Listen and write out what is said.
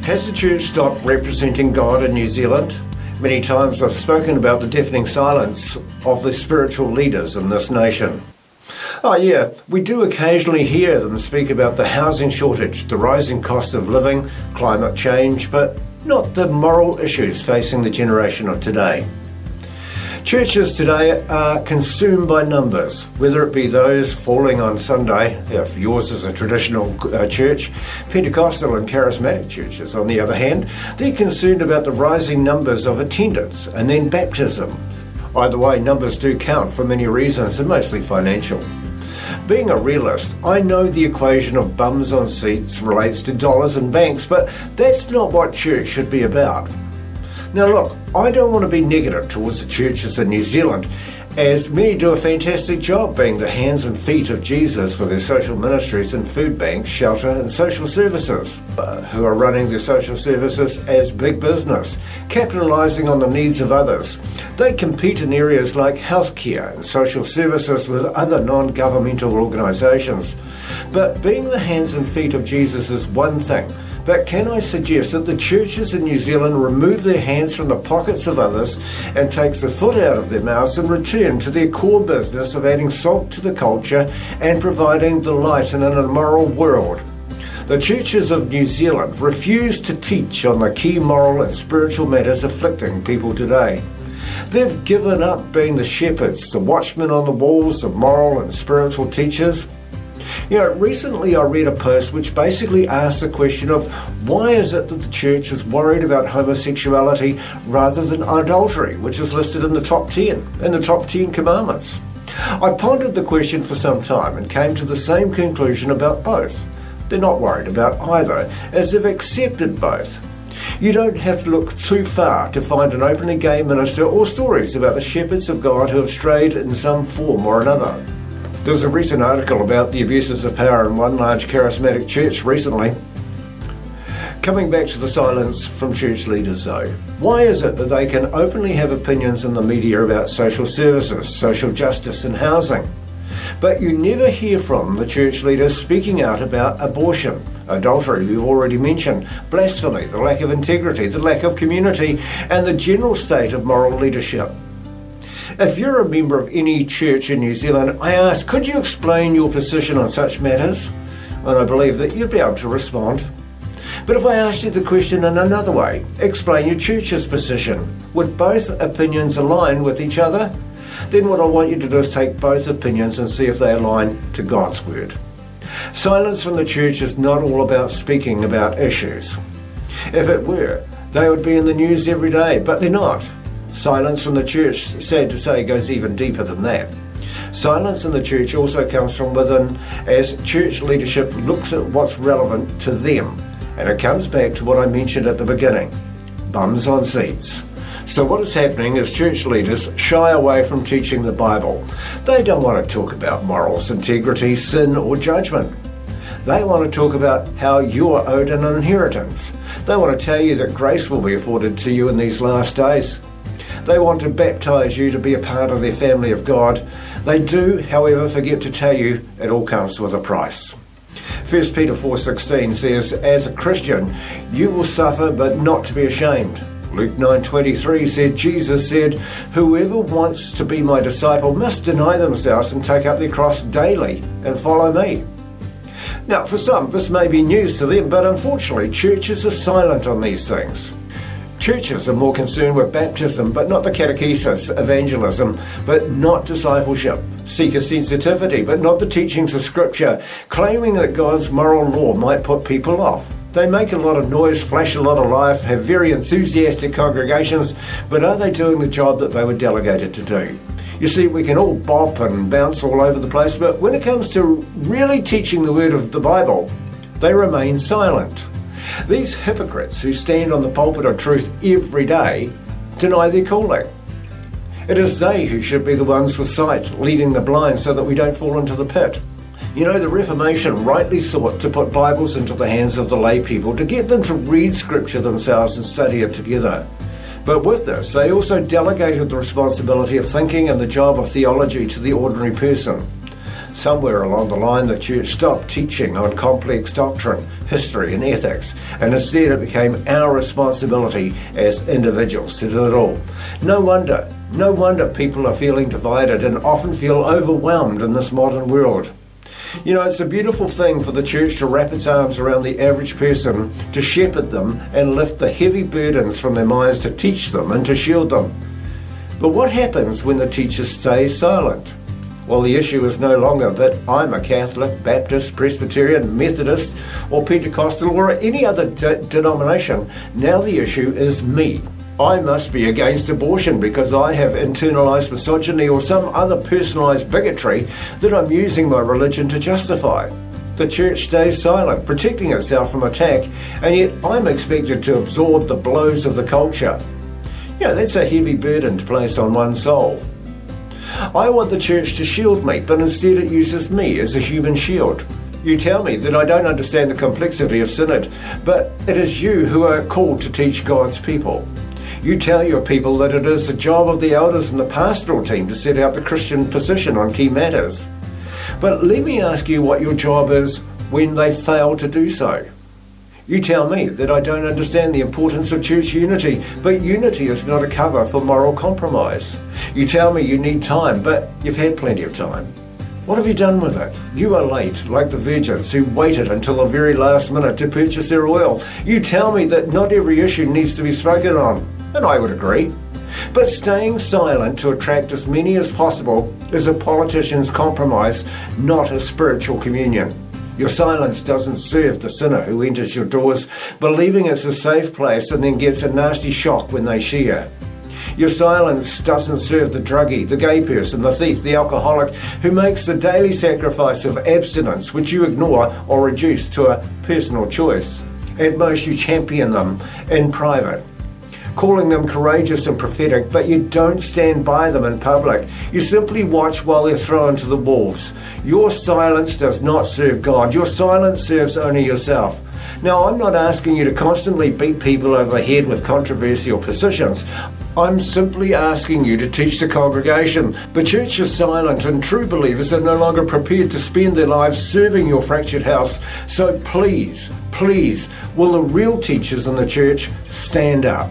Has the church stopped representing God in New Zealand? Many times I've spoken about the deafening silence of the spiritual leaders in this nation. Oh yeah, we do occasionally hear them speak about the housing shortage, the rising cost of living, climate change, but not the moral issues facing the generation of today. Churches today are consumed by numbers, whether it be those falling on Sunday, if yours is a traditional church, Pentecostal and charismatic churches, on the other hand, they're concerned about the rising numbers of attendance and then baptism. Either way, numbers do count for many reasons and mostly financial. Being a realist, I know the equation of bums on seats relates to dollars and banks, but that's not what church should be about. Now look, I don't want to be negative towards the churches in New Zealand, as many do a fantastic job being the hands and feet of Jesus with their social ministries and food banks, shelter and social services, who are running their social services as big business, capitalising on the needs of others. They compete in areas like healthcare and social services with other non-governmental organisations. But being the hands and feet of Jesus is one thing. But can I suggest that the churches in New Zealand remove their hands from the pockets of others and takes the foot out of their mouths and return to their core business of adding salt to the culture and providing the light in an immoral world? The churches of New Zealand refuse to teach on the key moral and spiritual matters afflicting people today. They've given up being the shepherds, the watchmen on the walls, the moral and spiritual teachers. Recently I read a post which basically asked the question of why is it that the church is worried about homosexuality rather than adultery, which is listed in the top 10 commandments. I pondered the question for some time and came to the same conclusion about both. They're not worried about either, as they've accepted both. You don't have to look too far to find an openly gay minister or stories about the shepherds of God who have strayed in some form or another. There was a recent article about the abuses of power in one large charismatic church recently. Coming back to the silence from church leaders though, why is it that they can openly have opinions in the media about social services, social justice and housing, but you never hear from the church leaders speaking out about abortion, adultery we've already mentioned, blasphemy, the lack of integrity, the lack of community and the general state of moral leadership? If you're a member of any church in New Zealand, I ask, could you explain your position on such matters? And I believe that you'd be able to respond. But if I asked you the question in another way, explain your church's position. Would both opinions align with each other? Then what I want you to do is take both opinions and see if they align to God's word. Silence from the church is not all about speaking about issues. If it were, they would be in the news every day, but they're not. Silence from the church, sad to say, goes even deeper than that. Silence in the church also comes from within as church leadership looks at what's relevant to them. And it comes back to what I mentioned at the beginning, bums on seats. So what is happening is church leaders shy away from teaching the Bible. They don't want to talk about morals, integrity, sin or judgment. They want to talk about how you're owed an inheritance. They want to tell you that grace will be afforded to you in these last days. They want to baptise you to be a part of their family of God. They do, however, forget to tell you it all comes with a price. 1 Peter 4:16 says, as a Christian, you will suffer but not to be ashamed. Luke 9:23 said, Jesus said, whoever wants to be my disciple must deny themselves and take up their cross daily and follow me. Now, for some, this may be news to them, but unfortunately, churches are silent on these things. Churches are more concerned with baptism, but not the catechesis, evangelism, but not discipleship, seeker sensitivity, but not the teachings of Scripture, claiming that God's moral law might put people off. They make a lot of noise, flash a lot of life, have very enthusiastic congregations, but are they doing the job that they were delegated to do? You see, we can all bop and bounce all over the place, but when it comes to really teaching the word of the Bible, they remain silent. These hypocrites who stand on the pulpit of truth every day deny their calling. It is they who should be the ones with sight, leading the blind so that we don't fall into the pit. The Reformation rightly sought to put Bibles into the hands of the lay people to get them to read Scripture themselves and study it together. But with this, they also delegated the responsibility of thinking and the job of theology to the ordinary person. Somewhere along the line, the church stopped teaching on complex doctrine, history and ethics, and instead it became our responsibility as individuals to do it all. No wonder people are feeling divided and often feel overwhelmed in this modern world. You know, it's a beautiful thing for the church to wrap its arms around the average person, to shepherd them and lift the heavy burdens from their minds, to teach them and to shield them. But what happens when the teacher stays silent? Well, the issue is no longer that I'm a Catholic, Baptist, Presbyterian, Methodist, or Pentecostal, or any other denomination. Now the issue is me. I must be against abortion because I have internalized misogyny or some other personalized bigotry that I'm using my religion to justify. The church stays silent, protecting itself from attack, and yet I'm expected to absorb the blows of the culture. Yeah, that's a heavy burden to place on one soul. I want the church to shield me, but instead it uses me as a human shield. You tell me that I don't understand the complexity of synod, but it is you who are called to teach God's people. You tell your people that it is the job of the elders and the pastoral team to set out the Christian position on key matters. But let me ask you what your job is when they fail to do so. You tell me that I don't understand the importance of church unity, but unity is not a cover for moral compromise. You tell me you need time, but you've had plenty of time. What have you done with it? You are late, like the virgins who waited until the very last minute to purchase their oil. You tell me that not every issue needs to be spoken on, and I would agree. But staying silent to attract as many as possible is a politician's compromise, not a spiritual communion. Your silence doesn't serve the sinner who enters your doors, believing it's a safe place and then gets a nasty shock when they share. Your silence doesn't serve the druggie, the gay person, the thief, the alcoholic, who makes the daily sacrifice of abstinence, which you ignore or reduce to a personal choice. At most, you champion them in private, calling them courageous and prophetic, but you don't stand by them in public. You simply watch while they're thrown to the wolves. Your silence does not serve God. Your silence serves only yourself. Now, I'm not asking you to constantly beat people over the head with controversial positions. I'm simply asking you to teach the congregation. The church is silent and true believers are no longer prepared to spend their lives serving your fractured house. So please, will the real teachers in the church stand up?